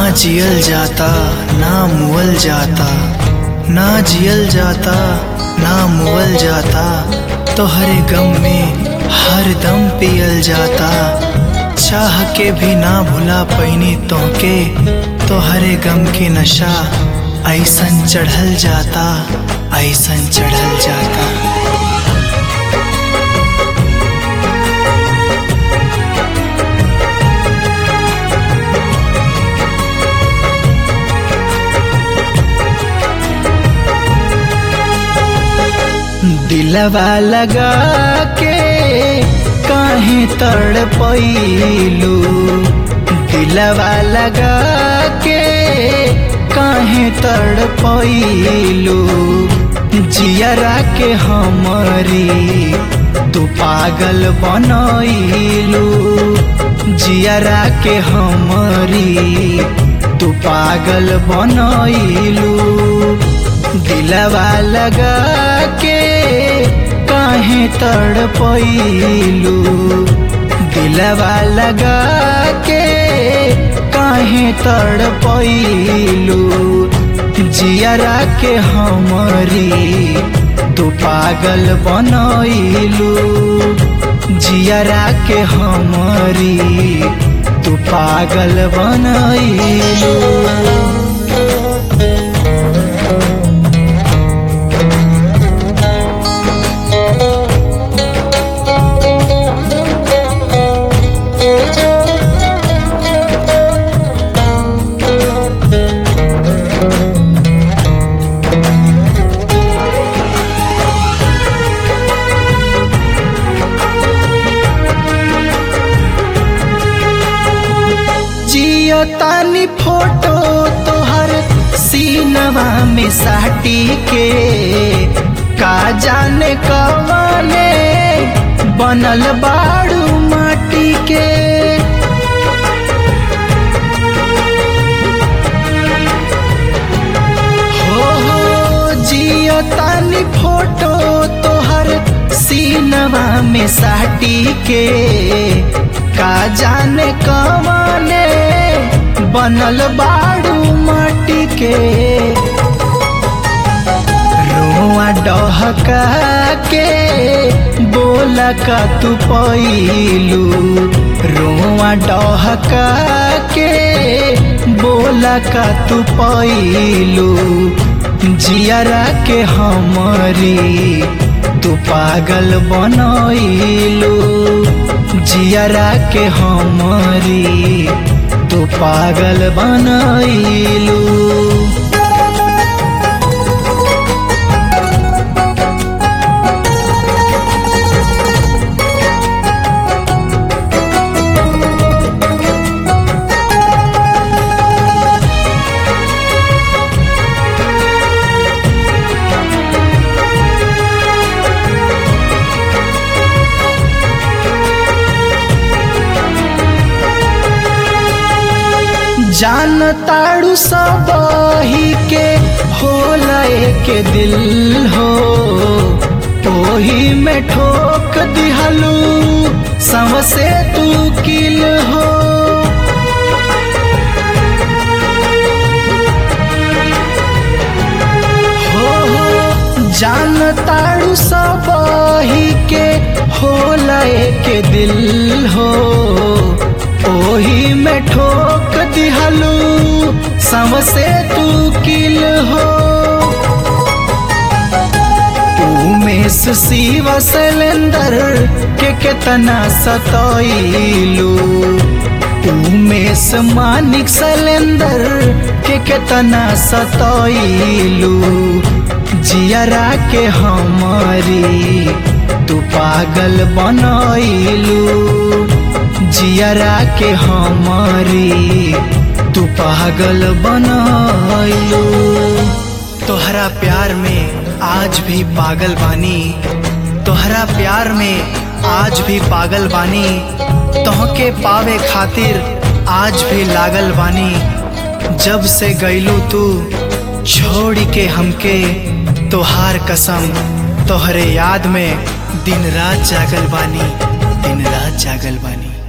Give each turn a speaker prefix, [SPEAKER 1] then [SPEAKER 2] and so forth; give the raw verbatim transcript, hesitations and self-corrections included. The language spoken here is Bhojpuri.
[SPEAKER 1] जियल जाता ना मुअल जाता, ना जियल जाता ना मुअल जाता, तोहरे गम में हर दम पियल जाता। चाह के भी ना भुला पैनी तोहके, तोहरे गम के नशा ऐसन चढ़ल जाता, ऐसन चढ़ल जाता। दिलवा लगा के काहे तड़पैलू, दिलवा लगा के काहे तड़पैलू, जियरा के हमरी तू पागल बनैलू, जियरा के हमरी तू पागल बनैलू। दिलवा लगा के काहे तड़पैलू, दिलवा लगा के काहे तड़पैलू, जियरा के हमरी तू पागल बनैलू, जियरा के हमरी तू पागल बनैलू। तानी फोटो तोहर सीनवा में साटी के, का जाने कवने बनल बाड़ू माटी के। हो हो जियो तानी फोटो तोहर सीनवा में साटी के, का जाने कवने बनल बाड़ू माटी के। रोआ डहका के बोला का तू पैलू, रोआ डहका के बोला का तू पैलू, जियरा के हमरी तू पागल बनैलू, जियरा के हमरी तू पागल बनैलू। जान ताड़ू सबही के होला एक दिल हो, ओही में ठोक दिहलू सबसे तू किल हो। हो हो जान ताड़ू सबही के होला एक दिल हो, ओही में ठोक दिहलू सबसे तू किल हो। उमेश शिव सिलेंडर के केतना सतैलू, उमेश मानिक सिलेंडर के केतना सतैलू, जियरा के हमरी तू पागल बनैलू, जियरा के हमरी तू पागल बनैलू। तोहरा प्यार में आज भी पागल बानी, तोहरा प्यार में आज भी पागल बानी, तोहके पावे खातिर आज भी लागल बानी। जब से गईलू तू छोड़ के हमके, तोहार कसम तोहरे याद में दिन रात जागल बानी, दिन रात जागल बानी।